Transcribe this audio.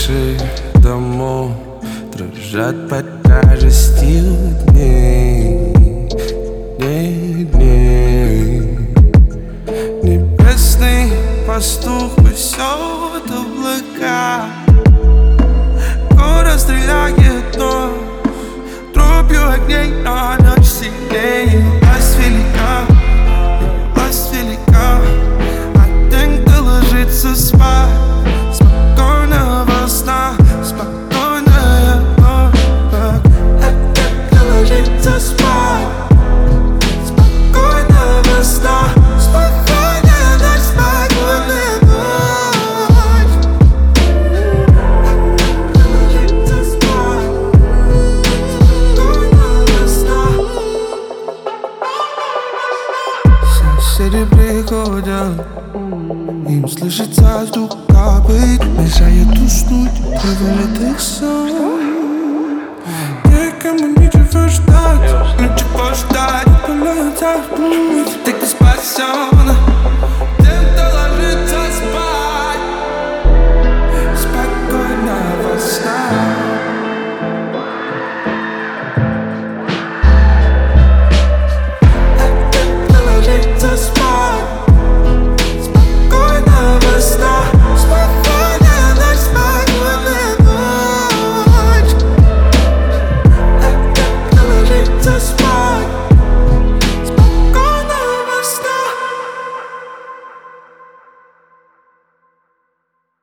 крыши домов дрожат под тяжестью дней, дней. Небесный пастух пасет облака. Город стреляет вновь дробью огней, но ночь сильнее. Власть велика, власть велика. А тем, кто ложится спать, спокойного сна, спокойная ночь. А тем, кто ложится спать, спокойного сна, спокойная ночь, спокойная ночь. Кто ложится спать, спокойного сна. Соседи приходят, им слышится стук капель, мешает уснуть, приводит их сон. Некому ничего ждать, ничего ждать, пылается в путь. Так ты спасен.